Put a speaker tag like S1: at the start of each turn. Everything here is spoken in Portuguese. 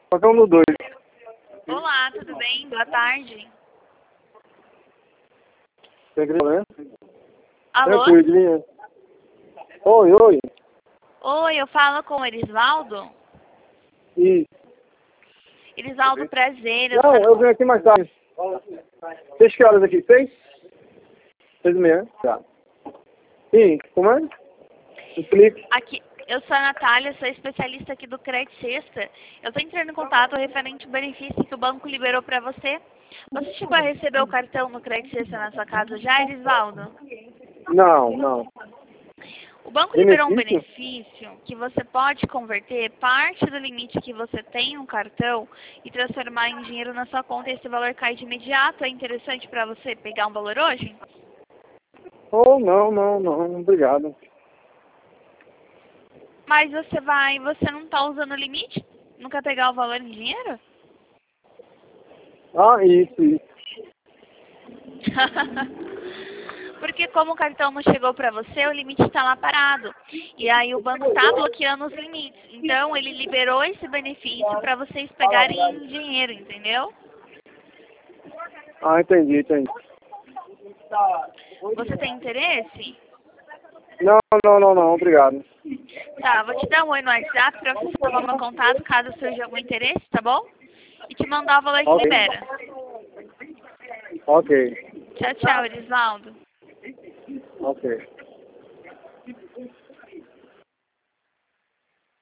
S1: Qualquer um dos dois.
S2: Olá, tudo bem? Boa tarde.
S1: Né?
S2: Alô?
S1: Tranquilo, de linha. Oi, oi.
S2: Oi, eu falo com o Erisvaldo.
S1: Isso.
S2: Erisvaldo, prazer.
S1: Não, eu venho aqui mais tarde. 6 que horas aqui? 6? 6h30? Tá. Sim, como é? Explique.
S2: Aqui, eu sou a Natália, sou especialista aqui do Credit Sexta. Eu estou entrando em contato referente ao benefício que o banco liberou para você. Você chegou a receber o cartão no Credit Sexta na sua casa já, Erisvaldo?
S1: Não.
S2: O banco liberou um
S1: Benefício?
S2: benefício que você pode converter parte do limite que você tem no cartão e transformar em dinheiro na sua conta e esse valor cai de imediato. É interessante para você pegar um valor hoje?
S1: Oh, não. Obrigado.
S2: Mas você não está usando o limite? Não quer pegar o valor em dinheiro?
S1: Ah, isso.
S2: Porque como o cartão não chegou para você, o limite está lá parado. E aí o banco está bloqueando os limites. Então ele liberou esse benefício para vocês pegarem em dinheiro, entendeu?
S1: Ah, entendi.
S2: Você tem interesse?
S1: Não, obrigado.
S2: Tá, vou te dar um oi no WhatsApp para você salvar meu contato caso surja algum interesse, tá bom? E te mandar o valor que
S1: Ok.
S2: libera.
S1: Ok.
S2: Tchau, Erisvaldo.
S1: Ok.